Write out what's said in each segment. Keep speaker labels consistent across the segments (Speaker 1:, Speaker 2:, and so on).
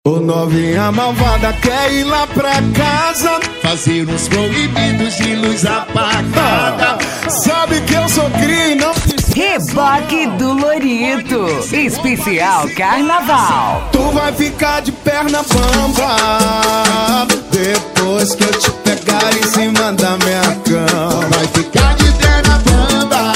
Speaker 1: Ô novinha malvada quer ir lá pra casa
Speaker 2: fazer uns proibidos de luz apagada.
Speaker 1: Sabe que eu sou cria e não
Speaker 3: Reboque do Lorito, especial carnaval.
Speaker 1: Tu vai ficar de perna bamba depois que eu te pegar em cima da minha cama.
Speaker 2: Vai ficar de perna bamba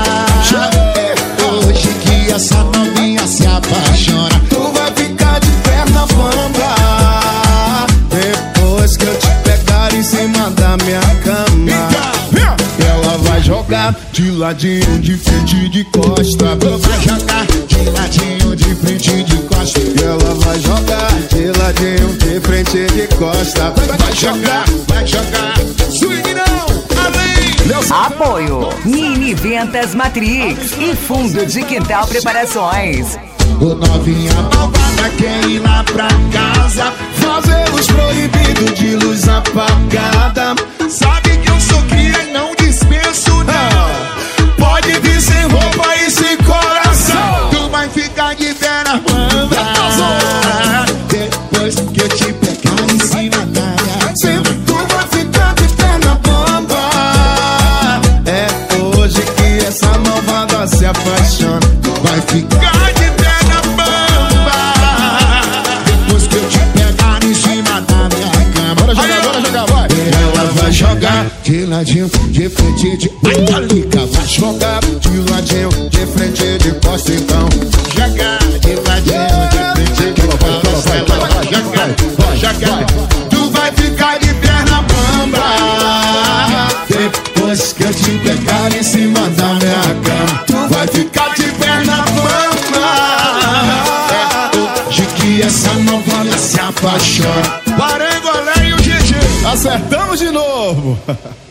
Speaker 2: hoje que essa novinha se apaixona.
Speaker 1: Tu vai ficar de perna bamba depois que eu te pegar em cima da minha cama. Ela vai jogar de ladinho, de frente, de costa.
Speaker 2: Vai jogar de ladinho, de frente, de costa.
Speaker 1: Ela vai jogar de ladinho, de frente, de costa.
Speaker 2: Vai jogar, vai jogar. Swing não, além.
Speaker 3: Apoio Mini Ventas Matrix e Fundo de Quintal Preparações.
Speaker 2: O novinha malvada quer ir lá pra casa
Speaker 1: fazer os proibidos de luz apagada.
Speaker 2: Sabe que eu sou cria e não dispenso não.
Speaker 1: Pode vir sem roupa e sem coração.
Speaker 2: Tu vai ficar de perna bamba depois que eu te pegar em cima da minha cama.
Speaker 1: Tu vai ficar de perna bamba. É hoje que essa malvada se apaixona.
Speaker 2: Vai ficar de perna bamba depois que eu te pegar em cima da minha cama.
Speaker 1: Bora jogar, bora jogar, vai.
Speaker 2: Ela vai jogar de ladinho, de frente, de Italica. Vai jogar
Speaker 1: de ladinho, de frente, de costa, então.
Speaker 2: Jogar de ladinho, de frente, de costa. Ela vai jogar, vai jogar.
Speaker 1: Tu vai ficar de perna bamba depois que eu te pegar em cima da minha cama. Tu vai ficar de perna bamba
Speaker 2: hoje que essa novela se apaixona.
Speaker 1: Parangolé e o GG. Acertamos de novo.